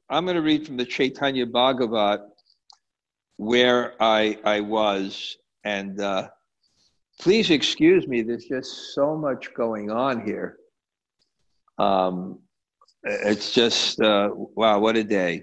I'm going to read from the Chaitanya Bhagavat where I was, and please excuse me. There's just so much going on here. It's just wow, what a day.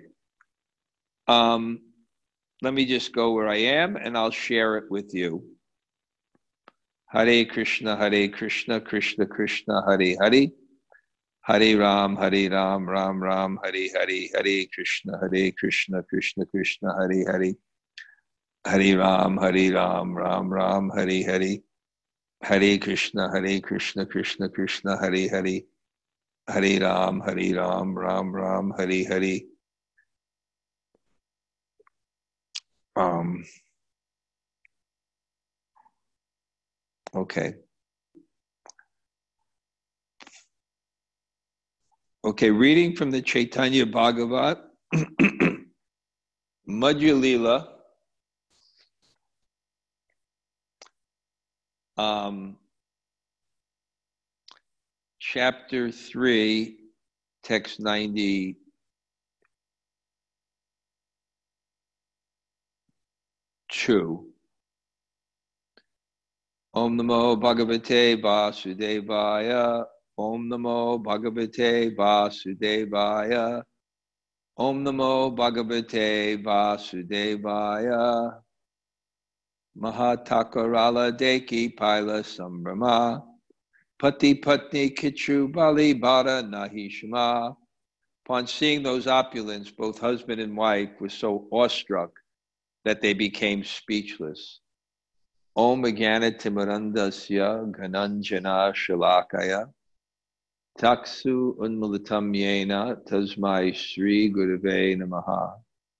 Let me just go where I am, and I'll share it with you. Hare Krishna, Krishna Krishna, Hare Hare. Hare Ram, Ram Ram, Hare Hare, Hare Krishna, Krishna Krishna, Hare Hare. Hare Ram, Ram Ram, Hare Hare. Hare Krishna, Krishna Krishna, Hare Hare. Hare Ram, Ram Ram, Hare Hare. Okay. Okay, reading from the Chaitanya Bhagavat, Madhya Lila, chapter 3, text 92. Om Namo Bhagavate Vasudevaya. Om Namo Bhagavate Vasudevaya. Om Namo Bhagavate Vasudevaya. Mahatakarala Deki Pila Sambrama. Pati Patni Kitru Bali Bada Nahishma. Upon seeing those opulence, both husband and wife were so awestruck that they became speechless. Om Agana Timarandasya Gananjana Shalakaya Taksu Unmulatam Yena Tasmai Sri Gurave Namaha.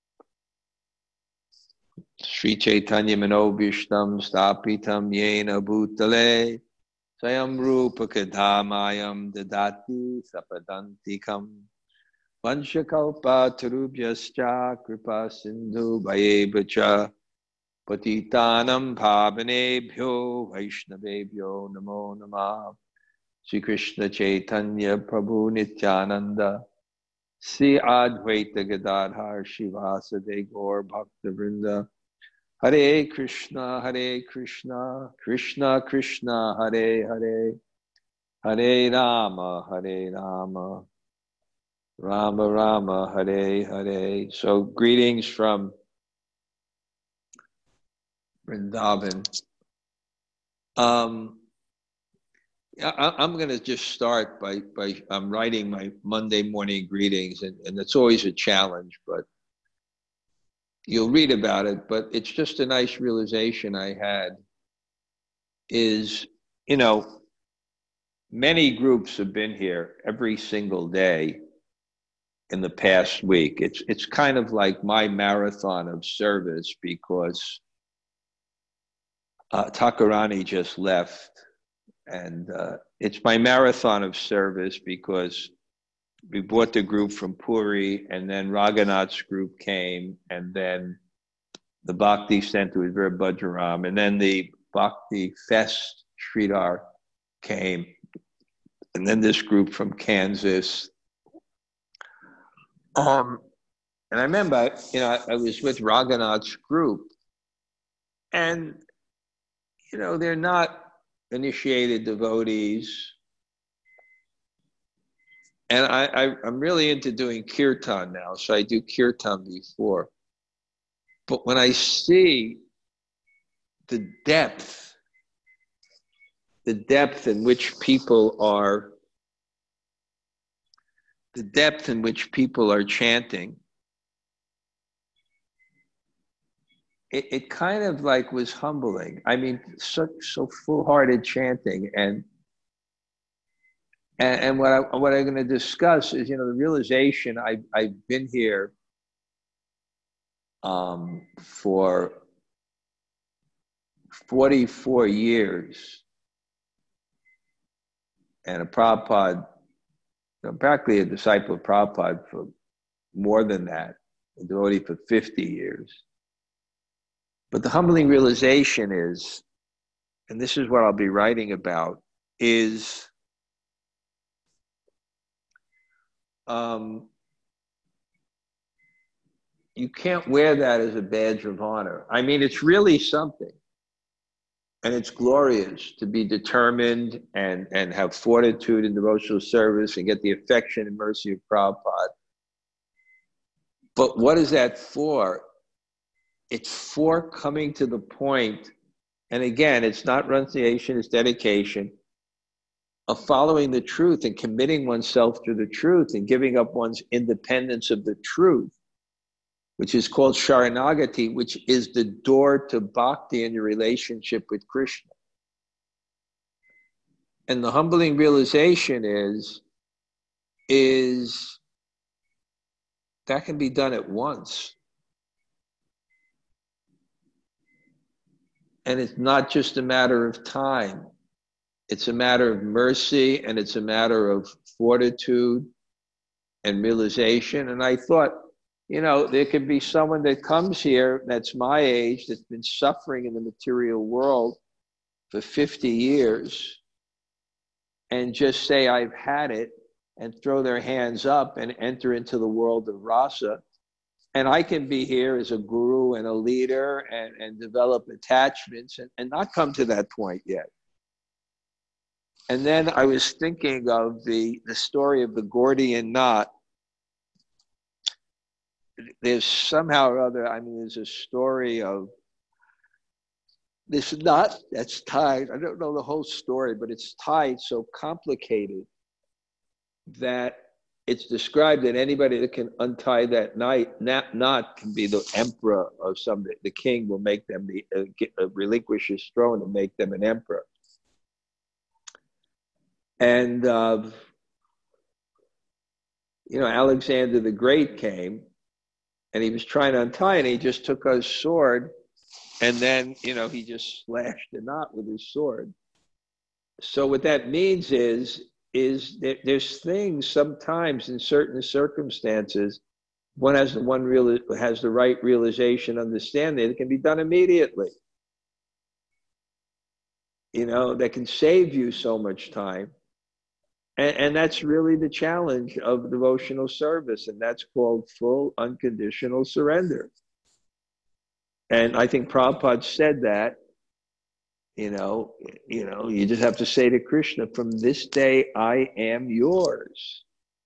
Sri Chaitanya Manobhishtam Stapitam Yena Bhutale Sayam Rupa Kadhamayam Dadati Sapadantikam Vanchakalpa Tarubhyascha Kripa Sindhu Bhayevacha Patitanam Pavanebhyo Vaishnavebhyo Namo Namah. Sri Krishna Chaitanya Prabhu Nityananda Sri Advaita Gadadhar Shivasade Gaur Bhakta Vrinda. Hare Krishna, Krishna Krishna, Hare Hare, Hare Rama, Rama Rama, Hare Hare. So greetings from Vrindavan. I'm going to just start by I'm writing my Monday morning greetings, and it's always a challenge, but you'll read about it. But it's just a nice realization I had is, many groups have been here every single day in the past week. It's kind of like my marathon of service because Thakurani just left, and it's my marathon of service because we brought the group from Puri, and then Raghunath's group came, and then the Bhakti Center was Virabhadraram, and then the Bhakti Fest Sridhar came, and then this group from Kansas. And I remember, I was with Raghunath's group, and, they're not initiated devotees. And I'm really into doing kirtan now, so I do kirtan before. But when I see the depth in which people are chanting, it kind of like was humbling. I mean, so full-hearted chanting, and what I'm going to discuss is, the realization I've been here for 44 years, and a Prabhupada, practically a disciple of Prabhupada for more than that, a devotee for 50 years. But the humbling realization is, and this is what I'll be writing about, is you can't wear that as a badge of honor. I mean, it's really something. And it's glorious to be determined and have fortitude in devotional service and get the affection and mercy of Prabhupada. But what is that for? It's for coming to the point, and again, it's not renunciation, it's dedication, of following the truth and committing oneself to the truth and giving up one's independence of the truth, which is called Sharanagati, which is the door to bhakti and your relationship with Krishna. And the humbling realization is that can be done at once. And it's not just a matter of time. It's a matter of mercy, and it's a matter of fortitude and realization. And I thought, there could be someone that comes here that's my age, that's been suffering in the material world for 50 years, and just say, I've had it, and throw their hands up and enter into the world of rasa. And I can be here as a guru and a leader and develop attachments and not come to that point yet. And then I was thinking of the story of the Gordian knot. There's somehow or other, there's a story of this knot that's tied. I don't know the whole story, but it's tied so complicated that it's described that anybody that can untie that knot can be the emperor of something. The king will make them relinquish his throne and make them an emperor. And, Alexander the Great came, and he was trying to untie it, and he just took his sword, and then, he just slashed the knot with his sword. So what that means is that there's things sometimes in certain circumstances, one has the right realization, understanding, it can be done immediately. That can save you so much time. And that's really the challenge of devotional service, and that's called full unconditional surrender. And I think Prabhupada said that, you just have to say to Krishna, from this day I am yours.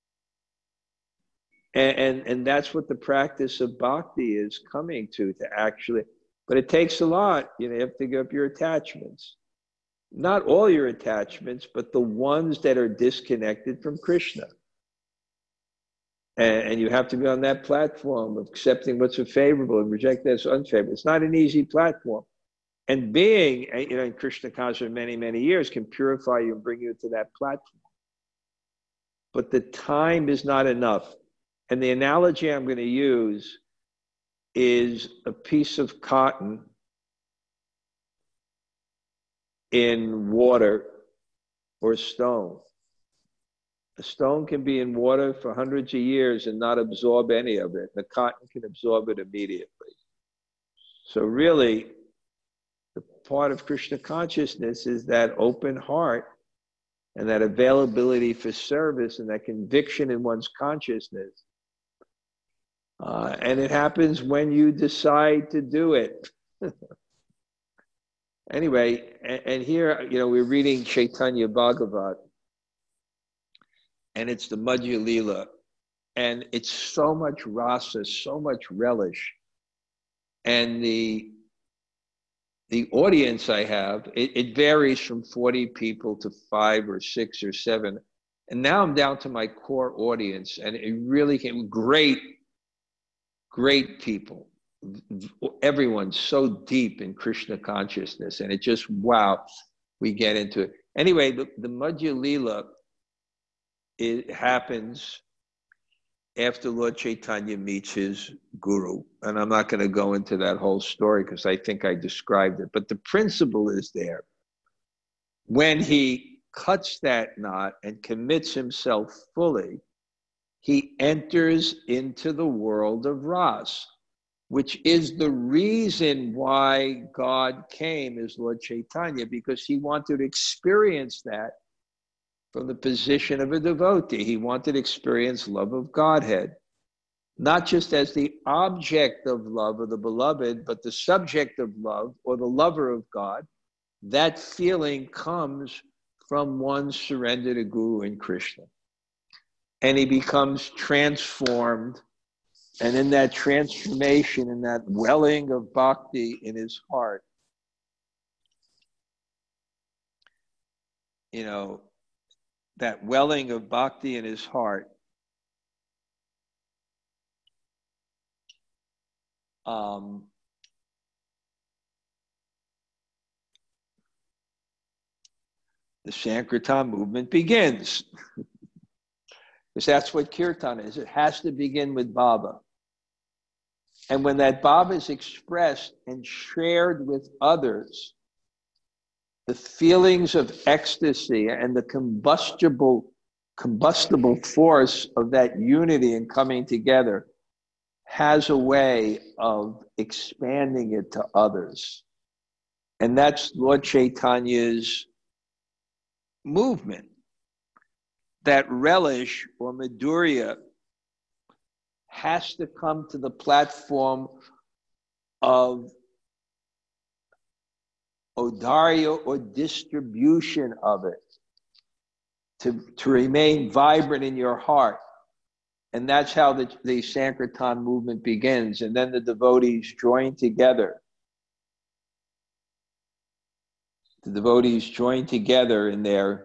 And that's what the practice of bhakti is coming to actually, but it takes a lot. You have to give up your attachments. Not all your attachments, but the ones that are disconnected from Krishna. And you have to be on that platform of accepting what's favorable and rejecting what's unfavorable. It's not an easy platform. And being in Krishna consciousness for many, many years can purify you and bring you to that platform. But the time is not enough. And the analogy I'm going to use is a piece of cotton in water or stone. A stone can be in water for hundreds of years and not absorb any of it. The cotton can absorb it immediately. So really, the part of Krishna consciousness is that open heart and that availability for service and that conviction in one's consciousness. And it happens when you decide to do it. Anyway, and here, we're reading Chaitanya Bhagavat, and it's the Madhya Lila, and it's so much rasa, so much relish. And the audience I have, it varies from 40 people to 5 or 6 or 7. And now I'm down to my core audience, and it really came great people. Everyone's so deep in Krishna consciousness, and it just, wow, we get into it. Anyway, the Madhya Lila, it happens after Lord Chaitanya meets his guru. And I'm not going to go into that whole story because I think I described it. But the principle is there. When he cuts that knot and commits himself fully, he enters into the world of Ras, which is the reason why God came as Lord Chaitanya, because he wanted to experience that from the position of a devotee. He wanted to experience love of Godhead, not just as the object of love or the beloved, but the subject of love or the lover of God. That feeling comes from one's surrender to Guru and Krishna. And he becomes transformed. And in that transformation, in that welling of bhakti in his heart, that welling of bhakti in his heart, the Sankirtan movement begins. Because that's what kirtan is. It has to begin with Baba. And when that Baba is expressed and shared with others, the feelings of ecstasy and the combustible force of that unity and coming together has a way of expanding it to others. And that's Lord Chaitanya's movement. That relish or madhurya has to come to the platform of audarya or distribution of it to remain vibrant in your heart. And that's how the Sankirtan movement begins. And then the devotees join together. The devotees join together in their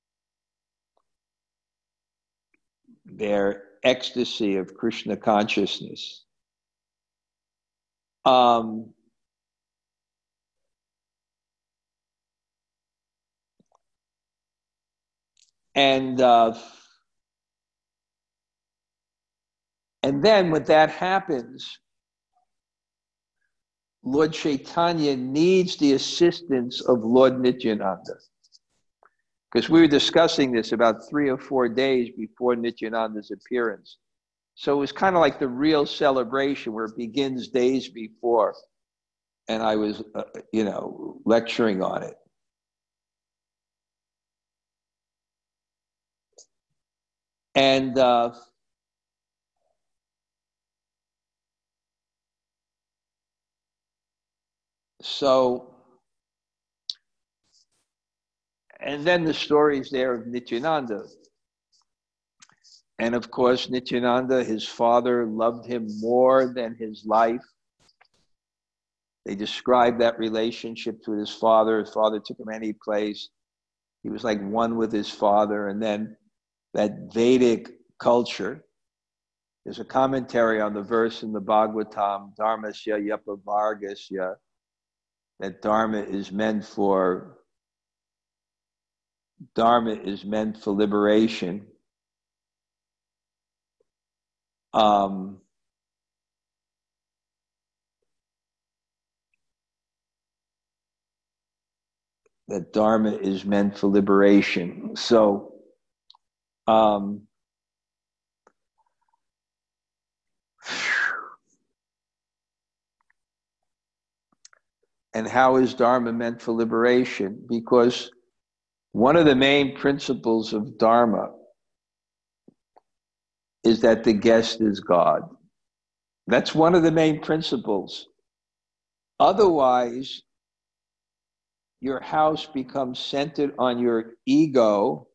ecstasy of Krishna consciousness. And then when that happens, Lord Chaitanya needs the assistance of Lord Nityananda. Because we were discussing this about 3 or 4 days before Nityananda's appearance. So it was kind of like the real celebration where it begins days before. And I was, lecturing on it. And and then the stories there of Nityananda. And of course, Nityananda, his father, loved him more than his life. They describe that relationship to his father. His father took him any place. He was like one with his father. And then that Vedic culture. There's a commentary on the verse in the Bhagavatam, Dharmasya Yapavargasya, that Dharma is meant for liberation. That Dharma is meant for liberation. So, and how is Dharma meant for liberation? Because one of the main principles of Dharma is that the guest is God. That's one of the main principles. Otherwise, your house becomes centered on your ego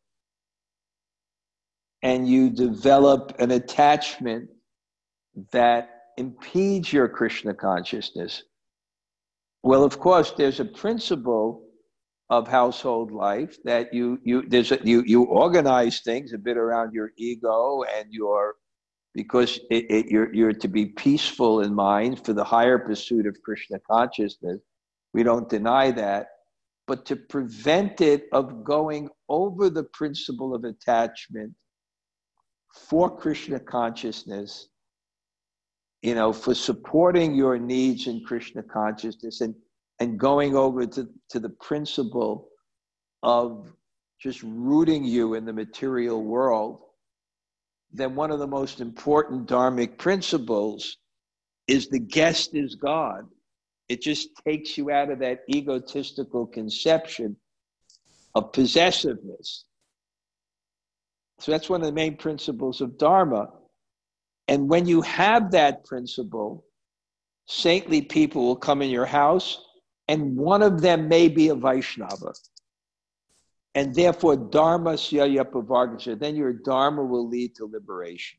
and you develop an attachment that impedes your Krishna consciousness. Well, of course, there's a principle of household life that you organize things a bit around your ego and because you're to be peaceful in mind for the higher pursuit of Krishna consciousness. We don't deny that. But to prevent it of going over the principle of attachment for Krishna consciousness, for supporting your needs in Krishna consciousness and going over to the principle of just rooting you in the material world, then one of the most important dharmic principles is the guest is God. It just takes you out of that egotistical conception of possessiveness. So that's one of the main principles of Dharma. And when you have that principle, saintly people will come in your house, and one of them may be a Vaishnava. And therefore, Dharma Syaya Pavargasha, then your Dharma will lead to liberation.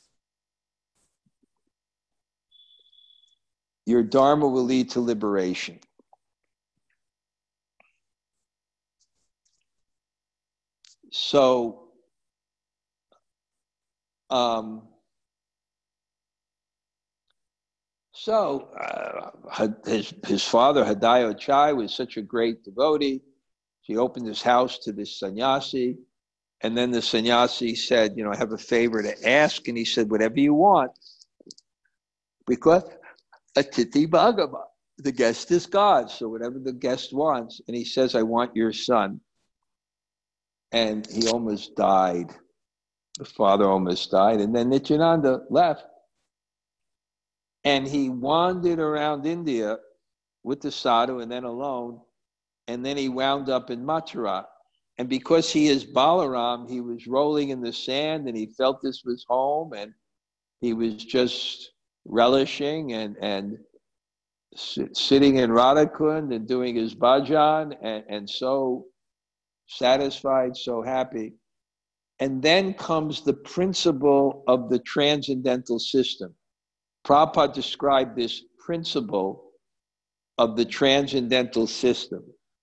Your Dharma will lead to liberation. So, his father, Hadayo Chai, was such a great devotee. He opened his house to this sannyasi. And then the sannyasi said, I have a favor to ask. And he said, whatever you want. Because Atiti Bhagava, the guest is God. So whatever the guest wants. And he says, I want your son. And he almost died. The father almost died. And then Nityananda left. And he wandered around India with the sadhu and then alone. And then he wound up in Mathura. And because he is Balaram, he was rolling in the sand and he felt this was home, and he was just relishing and sitting in Radhakund and doing his bhajan and so satisfied, so happy. And then comes the principle of the transcendental system. Prabhupada described this principle of the transcendental system.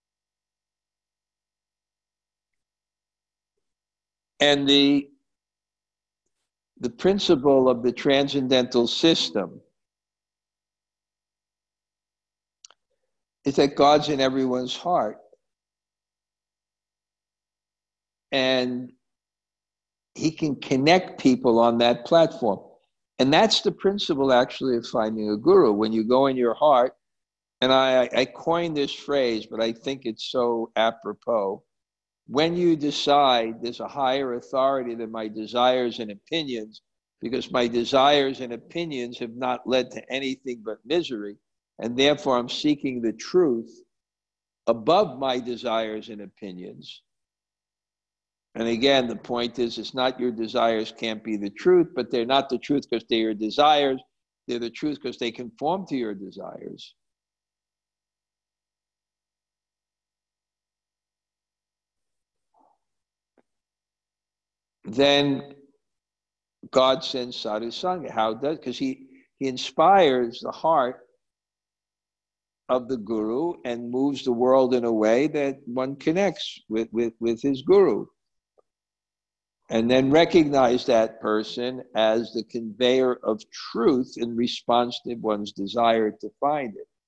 And the principle of the transcendental system is that God's in everyone's heart. And he can connect people on that platform. And that's the principle, actually, of finding a guru. When you go in your heart, and I coined this phrase, but I think it's so apropos. When you decide there's a higher authority than my desires and opinions, because my desires and opinions have not led to anything but misery, and therefore I'm seeking the truth above my desires and opinions. And again, the point is, it's not your desires can't be the truth, but they're not the truth because they're your desires. They're the truth because they conform to your desires. Then God sends Sadhu Sangha. How does? Because he inspires the heart of the guru and moves the world in a way that one connects with his guru. And then recognize that person as the conveyor of truth in response to one's desire to find it.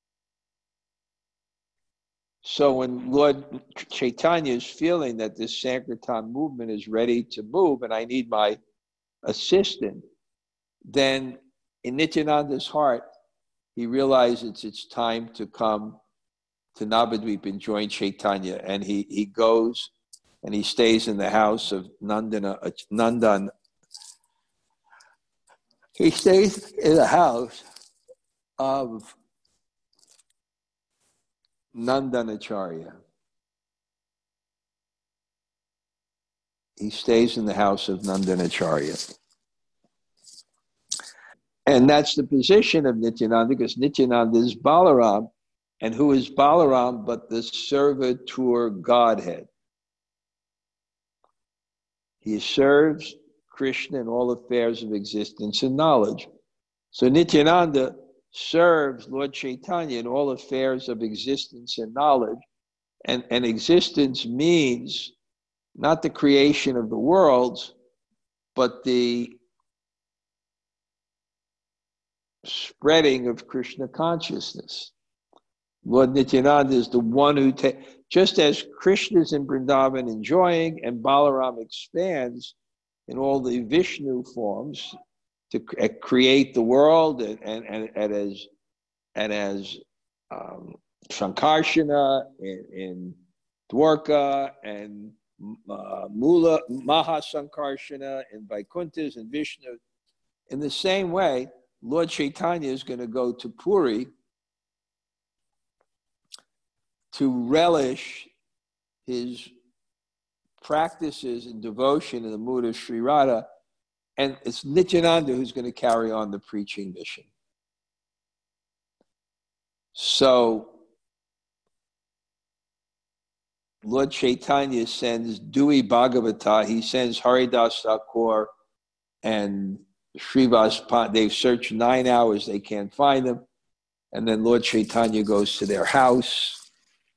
So when Lord Chaitanya is feeling that this Sankirtan movement is ready to move and I need my assistant, then in Nityananda's heart, he realizes it's time to come to Navadvip and join Chaitanya. And he goes and he stays in the house of Nandan. He stays in the house of Nandanacharya. He stays in the house of Nandanacharya. And that's the position of Nityananda, because Nityananda is Balaram. And who is Balaram but the servitor Godhead? He serves Krishna in all affairs of existence and knowledge. So Nityananda serves Lord Chaitanya in all affairs of existence and knowledge. And existence means not the creation of the worlds, but the spreading of Krishna consciousness. Lord Nityananda is the one who just as Krishna is in Vrindavan enjoying and Balaram expands in all the Vishnu forms to create the world, and as Sankarsana in Dwarka and Mula Mahasankarsana in Vaikuntha and Vishnu. In the same way, Lord Chaitanya is going to go to Puri to relish his practices and devotion in the mood of Sri Radha, And it's Nityananda who's going to carry on the preaching mission. So Lord Chaitanya sends Dewey Bhagavata, he sends Haridas Thakur and Srivas Pant. They've searched 9 hours, they can't find them. And then Lord Chaitanya goes to their house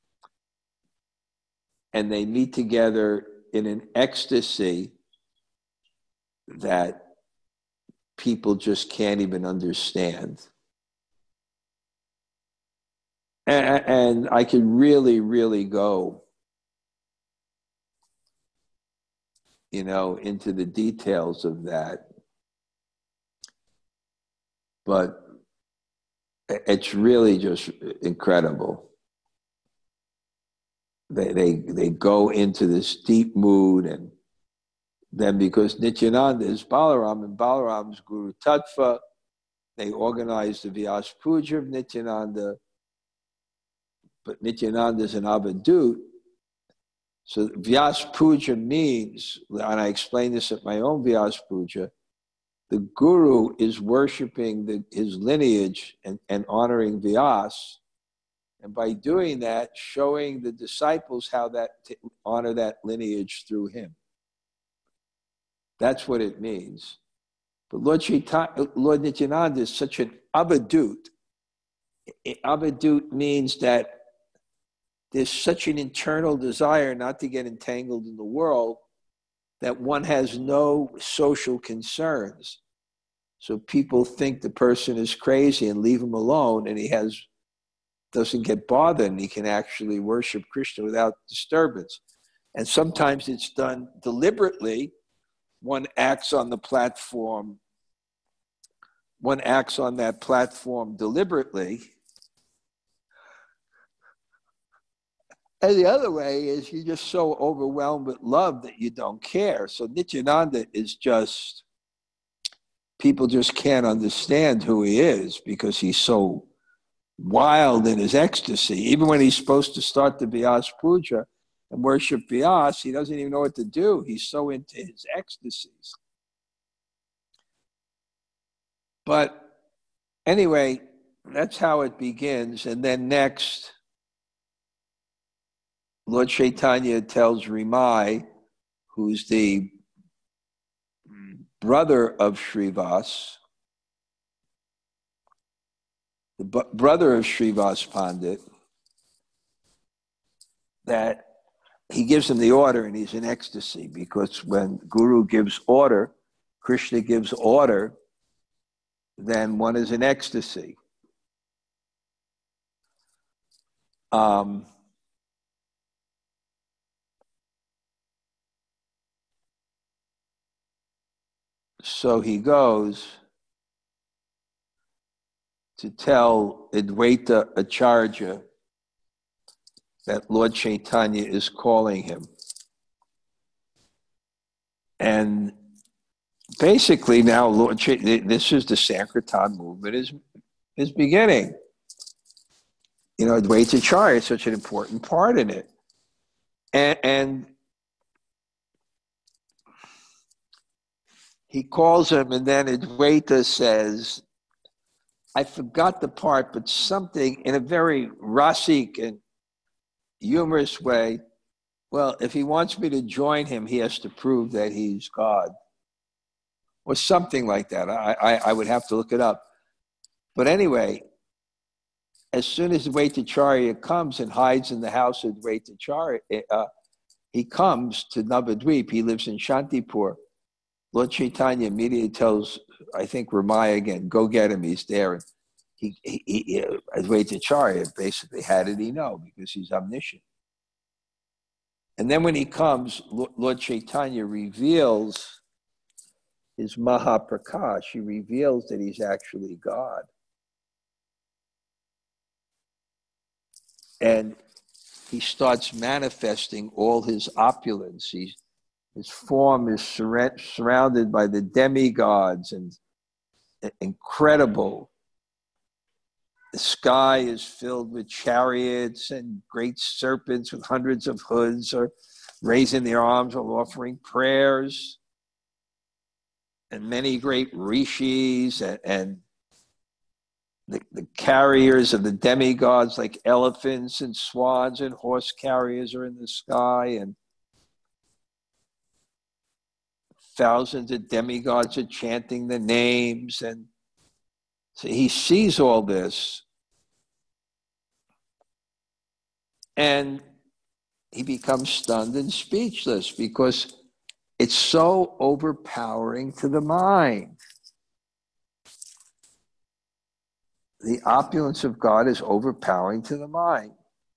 and they meet together in an ecstasy that people just can't even understand. And I could really, really go, into the details of that. But it's really just incredible. They go into this deep mood, and then because Nityananda is Balaram and Balaram's Guru Tattva, they organize the Vyas Puja of Nityananda, but Nityananda is an Avadut. So Vyas Puja means, and I explained this at my own Vyas Puja, the Guru is worshiping his lineage and honoring Vyas, and by doing that, showing the disciples how to honor that lineage through him. That's what it means. But Lord Nityananda is such an Avadut. Avadut means that there's such an internal desire not to get entangled in the world that one has no social concerns. So people think the person is crazy and leave him alone, and he doesn't get bothered, and he can actually worship Krishna without disturbance. And sometimes it's done deliberately. One acts on that platform deliberately. And the other way is you're just so overwhelmed with love that you don't care. So Nityananda is just, people just can't understand who he is because he's so wild in his ecstasy. Even when he's supposed to start the Vyas Puja and worship Vyas, he doesn't even know what to do. He's so into his ecstasies. But anyway, that's how it begins. And then next, Lord Chaitanya tells Rimai, who's the brother of Srivas, the brother of Srivas Pandit, that he gives him the order and he's in ecstasy, because when Guru gives order, Krishna gives order, then one is in ecstasy. So he goes to tell Advaita Acharya that Lord Chaitanya is calling him. And basically now this is the Sankirtan movement is beginning. Advaita Acharya is such an important part in it. And he calls him, and then Advaita says, I forgot the part, but something in a very rasik and humorous way. Well, if he wants me to join him, he has to prove that he's God. Or something like that. I would have to look it up. But anyway, as soon as Advaita Acharya comes and hides in the house of Advaita Acharya, he comes to Navadvip. He lives in Shantipur. Lord Chaitanya immediately tells, I think, Ramaya again, go get him, he's there. And Advaita Acharya basically, how did he know? Because he's omniscient. And then when he comes, Lord Chaitanya reveals his Mahaprakash. He reveals that he's actually God. And he starts manifesting all his opulence. His form is surrounded by the demigods and incredible. The sky is filled with chariots and great serpents with hundreds of hoods are raising their arms while offering prayers. and many great rishis and the carriers of the demigods like elephants and swans and horse carriers are in the sky, and thousands of demigods are chanting the names. And so he sees all this, and he becomes stunned and speechless because it's so overpowering to the mind. The opulence of God is overpowering to the mind.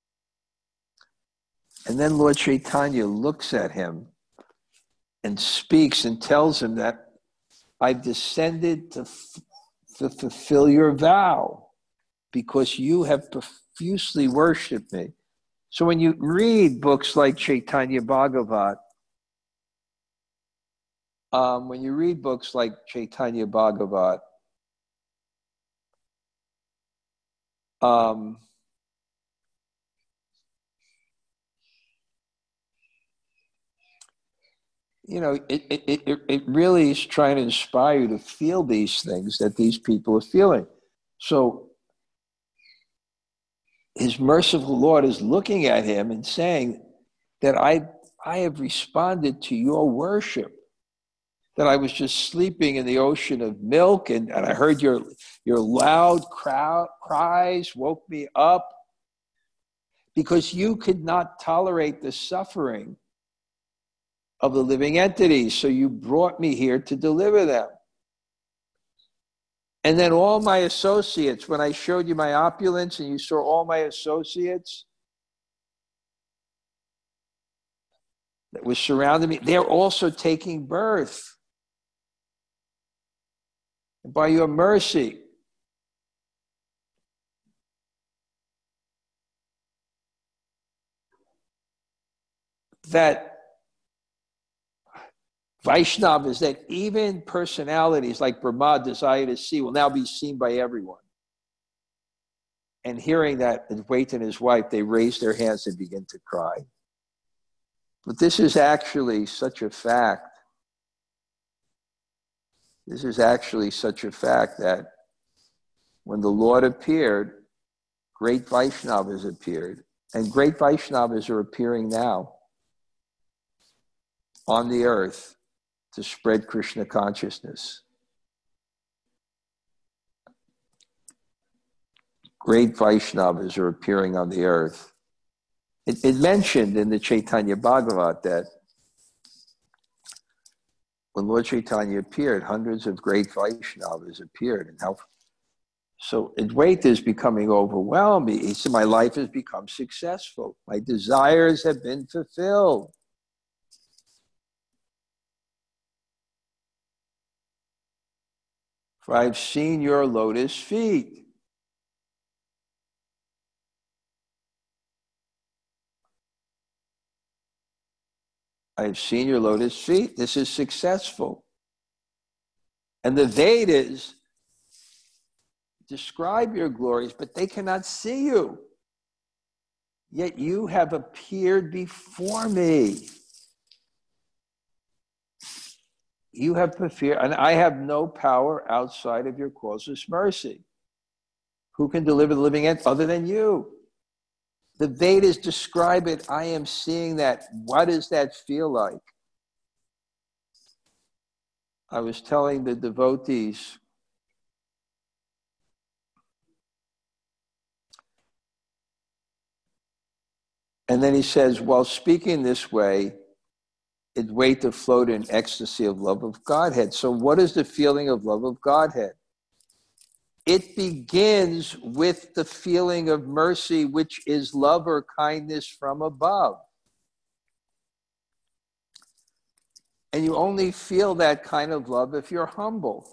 And then Lord Chaitanya looks at him and speaks and tells him that I've descended to fulfill your vow because you have profusely worshipped me. So when you read books like Chaitanya Bhagavat, you know, it really is trying to inspire you to feel these things that these people are feeling. So his merciful Lord is looking at him and saying that I have responded to your worship, that I was just sleeping in the ocean of milk, and I heard your loud cries woke me up because you could not tolerate the suffering of the living entities. So you brought me here to deliver them. And then all my associates, when I showed you my opulence and you saw all my associates that were surrounding me, they're also taking birth. And by your mercy, that Vaishnavas, that even personalities like Brahma desire to see, will now be seen by everyone. And hearing that, Advaita and his wife, they raise their hands and begin to cry. But this is actually such a fact. This is actually such a fact that when the Lord appeared, great Vaishnavas appeared. And great Vaishnavas are appearing now on the earth to spread Krishna consciousness. Great Vaishnavas are appearing on the earth. It mentioned in the Chaitanya Bhagavat that when Lord Chaitanya appeared, hundreds of great Vaishnavas appeared. And so Advaita is becoming overwhelmed. He said, my life has become successful. My desires have been fulfilled. For I've seen your lotus feet. I've seen your lotus feet. This is successful. And the Vedas describe your glories, but they cannot see you. Yet you have appeared before me. You have appeared, and I have no power outside of your causeless mercy. Who can deliver the living end other than you? The Vedas describe it. I am seeing that. What does that feel like? I was telling the devotees, and then he says, while speaking this way, Advaita flowed in ecstasy of love of Godhead. So what is the feeling of love of Godhead? It begins with the feeling of mercy, which is love or kindness from above. And you only feel that kind of love if you're humble.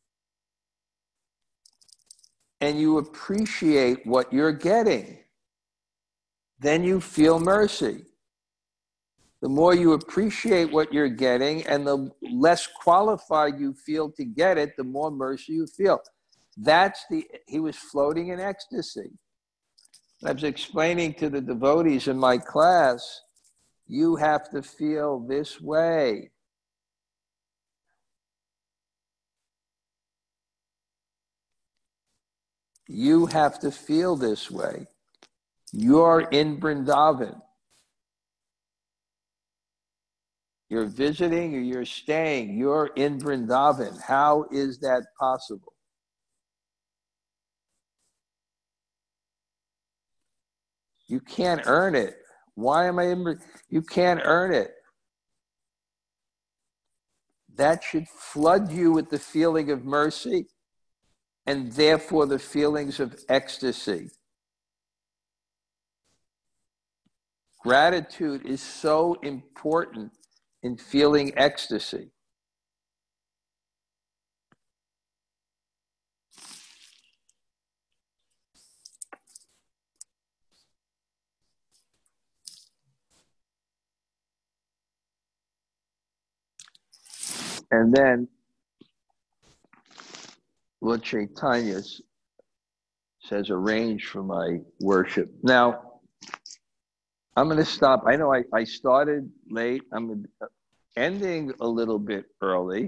And you appreciate what you're getting. Then you feel mercy. The more you appreciate what you're getting and the less qualified you feel to get it, the more mercy you feel. He was floating in ecstasy. I was explaining to the devotees in my class, you have to feel this way. You have to feel this way. You're in Vrindavan. You're visiting or you're staying. You're in Vrindavan. How is that possible? You can't earn it. Why am I in? You can't earn it. That should flood you with the feeling of mercy and therefore the feelings of ecstasy. Gratitude is so important in feeling ecstasy. And then Lord Chaitanya says, arrange for my worship. Now, I'm going to stop. I know I started late. I'm ending a little bit early.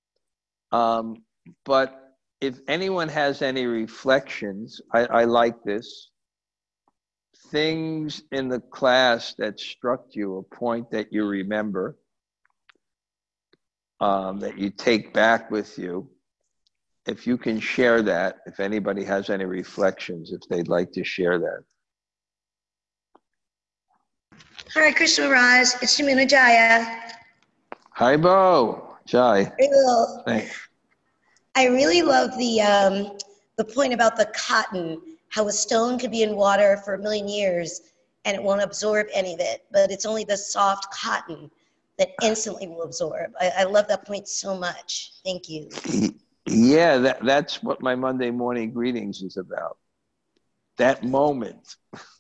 But if anyone has any reflections, I like this. Things in the class that struck you, a point that you remember, that you take back with you. If you can share that, if anybody has any reflections, if they'd like to share that. Hare Krishna Raj, it's Shamina Jaya. Hi, Bo. Jai. Thanks. I really love the point about the cotton, how a stone could be in water for 1 million years and it won't absorb any of it, but it's only the soft cotton that instantly will absorb. I love that point so much. Thank you. Yeah, that's what my Monday morning greetings is about. That moment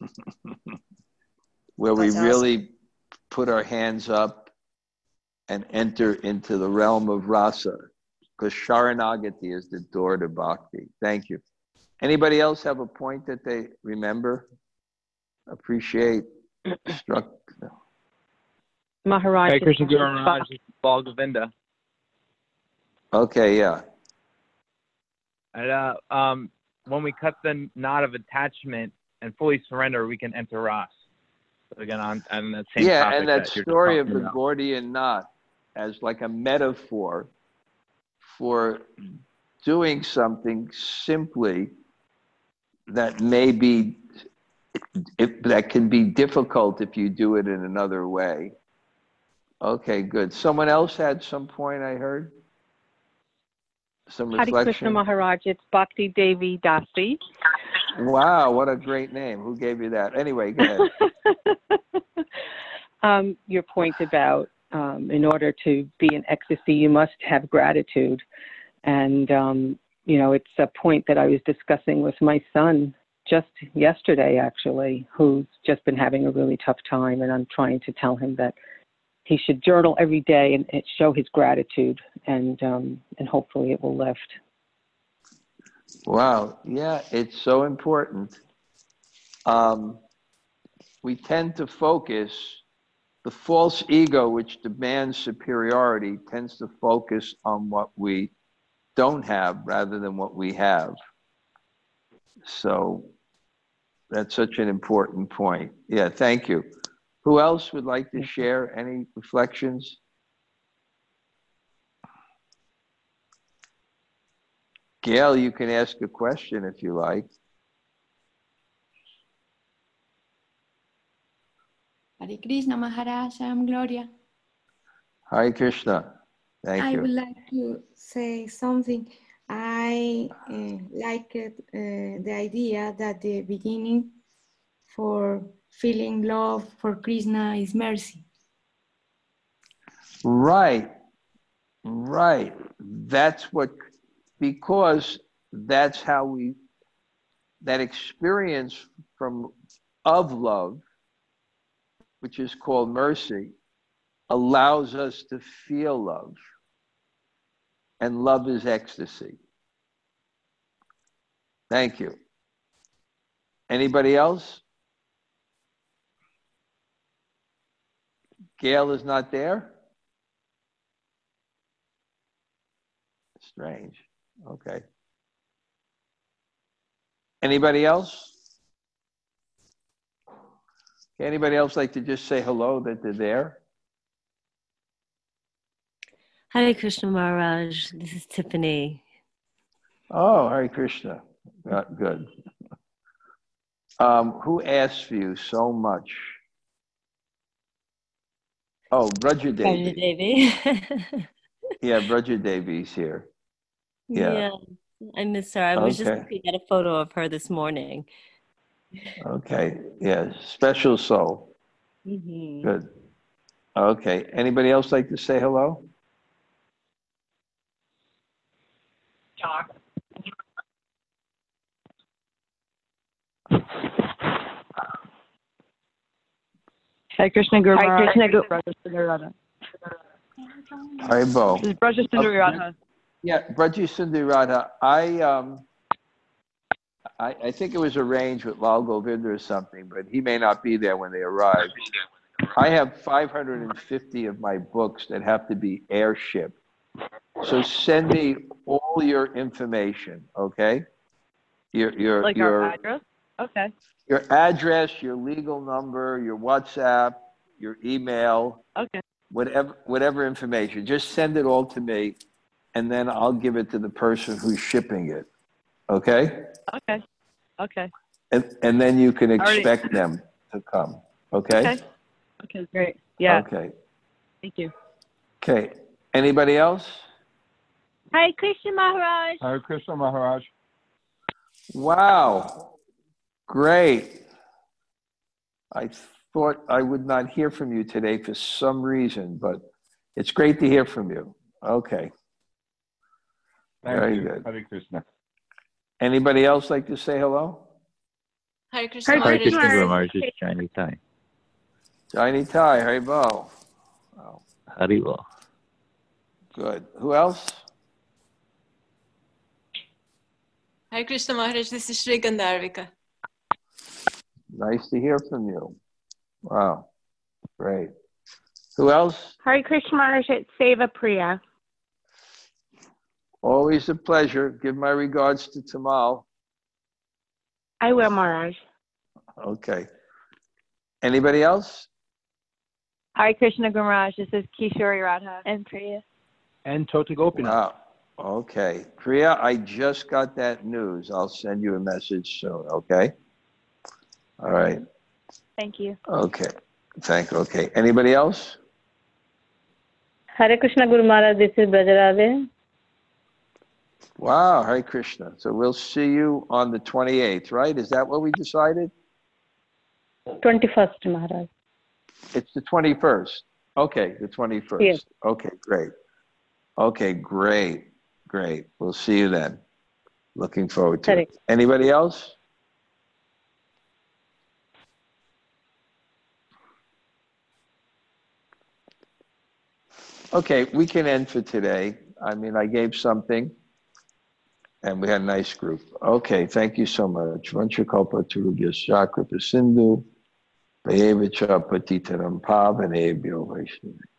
where we really put our hands up and enter into the realm of rasa, because Sharanagati is the door to bhakti. Thank you. Anybody else have a point that they remember, appreciate, struck? Maharaj. Hey, Krishna Guru Maharaj, Paul Govinda. Okay, yeah. And, when we cut the knot of attachment and fully surrender, we can enter Ras. So again, on that same topic. Yeah, and that story of the Gordian knot as like a metaphor for doing something simply that may be, that can be difficult if you do it in another way. Okay, good. Someone else had some point I heard? Some reflection? Hare Krishna Maharaj, it's Bhakti Devi Dasi. Wow, what a great name. Who gave you that? Anyway, go ahead. Your point about in order to be in ecstasy, you must have gratitude. And, you know, it's a point that I was discussing with my son just yesterday, actually, who's just been having a really tough time. And I'm trying to tell him that he should journal every day and show his gratitude, and hopefully it will lift. Wow. Yeah, it's so important. We tend to focus, the false ego, which demands superiority, tends to focus on what we don't have rather than what we have. So that's such an important point. Yeah, thank you. Who else would like to share any reflections? Gail, you can ask a question if you like. Hare Krishna Maharaj, I am Gloria. Hare Krishna. Thank you. I would like to say something. I like the idea that the beginning for feeling love for Krishna is mercy. Right. Right. That's what, because that's how we, that experience of love, which is called mercy, allows us to feel love. And love is ecstasy. Thank you. Anybody else? Gail is not there? Strange. Okay. Anybody else? Anybody else like to just say hello that they're there? Hare Krishna Maharaj, this is Tiffany. Oh, Hare Krishna. Good. Who asks for you so much? Oh, Braja Devi. Devi. Yeah, Braja Devi's here. Yeah, I miss her. I was just Okay. looking at a photo of her this morning. Okay, yeah, special soul. Mm-hmm. Good. Okay, anybody else like to say hello? Hare Krishna Guru Maharaj. Hare Krishna Braja Sundari Radha. Haribo. This is Braja Sundari Radha. Yeah, Braja Sundari Radha. I think it was arranged with Lal Govinda or something, but he may not be there when they arrive. I have 550 of my books that have to be airshipped. So send me all your information, okay? Your Our address? Okay. Your address, your legal number, your WhatsApp, your email, Okay. whatever information. Just send it all to me, and then I'll give it to the person who's shipping it. Okay? Okay. Okay. And then you can expect them to come. Okay? Okay. Okay, great. Yeah. Okay. Thank you. Okay. Anybody else? Hare Krishna Maharaj. Hare Krishna Maharaj. Wow. Great. I thought I would not hear from you today for some reason, but it's great to hear from you. Okay. Very good. Hare Krishna. Anybody else like to say hello? Hare Krishna Maharaj. Hare Krishna Guru Maharaj, it's Chinese time. Johnny Tai, Haribo. Oh, Haribo. good. Who else? Hare Krishna Maharaj, this is Sri Gandharvika. Nice to hear from you. Wow. Great. Who else? Hare Krishna Maharaj, it's Seva Priya. Always a pleasure. Give my regards to Tamal. I will, Maharaj. Okay. Anybody else? Hare Krishna Guru Maharaj, this is Kishori Radha. And Priya. And Tota Gopinath. Wow. Okay. Priya, I just got that news. I'll send you a message soon, okay? All right. Thank you. Okay. Okay. Anybody else? Hare Krishna Guru Maharaj, this is Brajarade. Wow. Hare Krishna. So we'll see you on the 28th, right? Is that what we decided? 21st, Maharaj. It's the 21st. Okay, the 21st. Yes. Okay, great. Okay, great. We'll see you then. Looking forward to it. Anybody else? Okay, we can end for today. I mean, I gave something, and we had a nice group. Okay, thank you so much. Vanchakalpa Turubhya Sakripa Sindhu, Vayevacha Patitaram Pavanebhyo Vaishnavi.